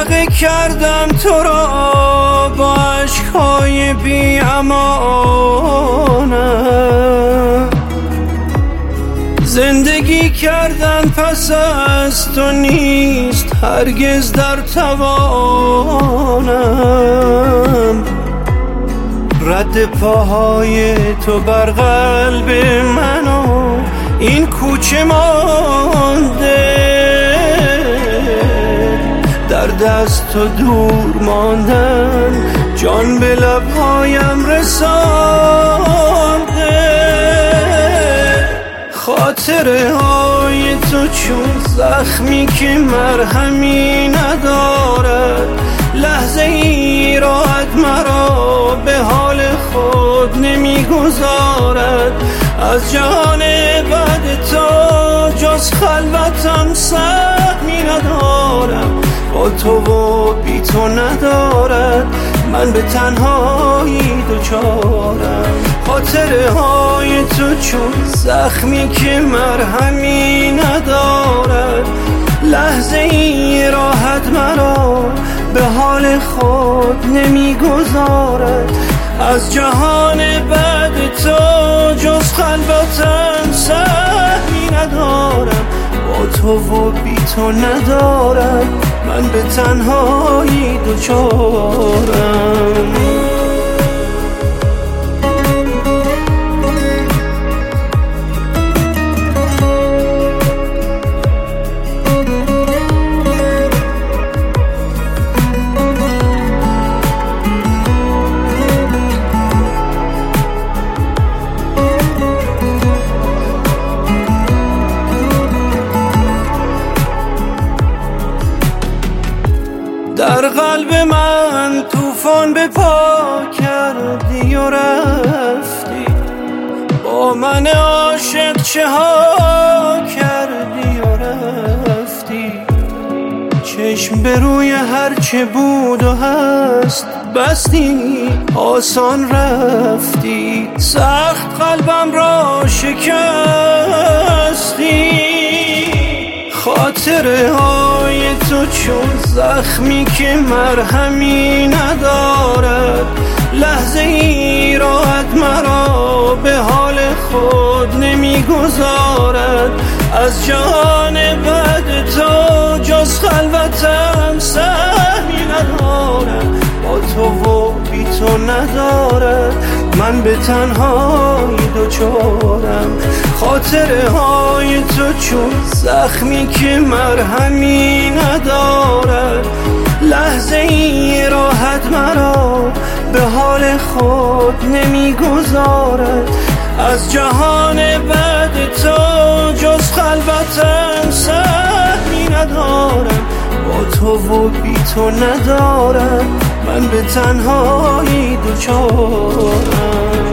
غرقه کردم تو را با عشقهای بی امانم. زندگی کردن پس از تو نیست هرگز در توانم. رد پاهای تو بر قلب من و این کوچه مانده، در دست تو دور ماندن جان به لبهایم رسانده. خاطره های تو چون زخمی که مرهمی ندارد، لحظه ای راحت مرا به حال خود نمیگذارد. از جهان بعد تو جز خلوتم سهمی ندارم، با تو و بی تو ندارد من به تنهایی دوچارم. خاطره های تو چون زخمی که مرهمی ندارد، لحظه ای راحت مرا به حال خود نمیگذارد. از جهان بعد تو جز خلوتم سهمی ندارم، با تو و بی تو ندارم من به تنهایی دوچارم. در قلب من طوفان به پا کردی و رفتی، با من عاشق چه ها کردی و رفتی. چشم به روی هر چه بود و هست بستی، آسان رفتی، سخت قلبم را شکستی. خاطره های تو چون زخمی که مرهمی ندارد، لحظه ای راحت مرا به حال خود نمیگذارد. از جهان بعد تو جز خلوتم سهمی ندارم، با تو و بی تو ندارد من به تنهایی دوچارم. خاطره های تو چون زخمی که مرهمی ندارد، لحظه ای راحت مرا به حال خود نمیگذارد. از جهان بعد تو جز خلوتم سهمی ندارم، با تو و بی تو ندارم من به تنهایی دوچارم.